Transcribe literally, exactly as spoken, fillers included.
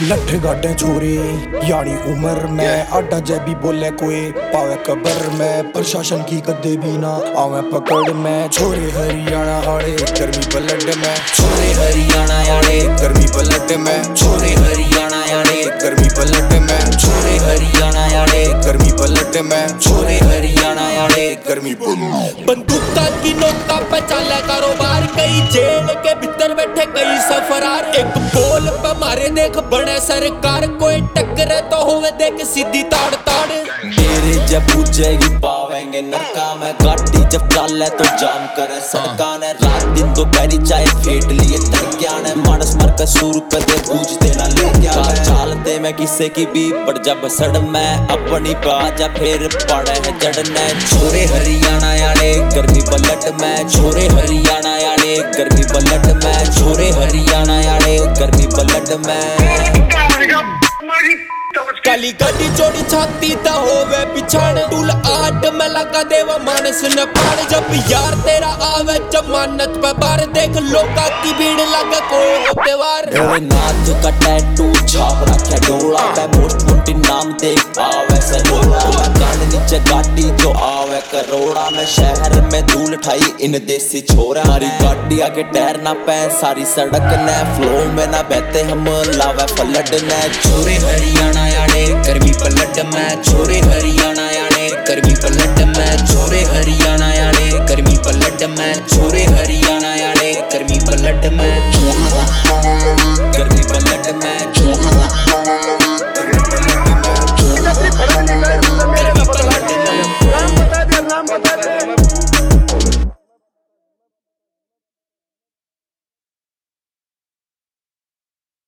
लठ गाटे छोरे यानी उम्र में आडा जैबी बोले कोई पावे कबर में प्रशासन की कदे भी ना आवे पकड़ में। छोरे हरियाणा आड़े गर्मी पलट में, छोरे हरियाणा आड़े गर्मी पलट में, छोरे हरियाणा आड़े गर्मी पलट में, छोरे हरियाणा आड़े गर्मी पलट में, छोरे हरियाणा आड़े गर्मी पलट। बंदूका की नोका पे चले कारोबार, कई जेल के भीतर बैठे कई सफरार। एक बोल पे मारे देख बड़े सरकार, कोई टक्कर तो होवे देख सीधी ताड़ ताड़। मेरे जब पूछेगी पावेंगे नरका में, गाड़ी जब चाले तो जाम करे सड़का ने। रात दिन तो पैरी चाय फेट लिए तड़किया ने, मानस मर का सूर पे दे बूझ देना ले गया। चालते मैं किसे की भी पर जब सड़ में अपनी बाजा फिर पड़े है जड़ने। छोरे हरियाणा आड़े गर्मी पलट में, छोरे हरियाणा आड़े गर्मी पलट में, छोरे हरियाणा आड़े गर्मी पलट में। काली गाड़ी चोड़ी छाती ता होवे पिछाड़, टूल आट में लगा देवा मानस न पाड़। जब यार तेरा आवे जमानत पे बार, देख लोका की भीड़ लगे कोई त्योहार। मेरे नाथ का टैटू छाप रखा डोला पे, मोट मोटी नाम देख आवे से लोड़ा। कान नीचे गाड़ी जो आवे करोड़ा में, शहर में धूल ठाई इन देसी छोरा। हमारी गाड़ी आगे टायर ना पे सारी सड़क ने, फ्लो में ना बहते हम लावे पलट ने। छोरे हरियाणा आड़े गर्मी पलट में, छोरे हरियाणा आड़े गर्मी पलट में, छोरे हरियाणा आड़े गर्मी पलट में, छोरे हरियाणा आड़े गर्मी पलट में, गर्मी पलट में, गर्मी पलट में।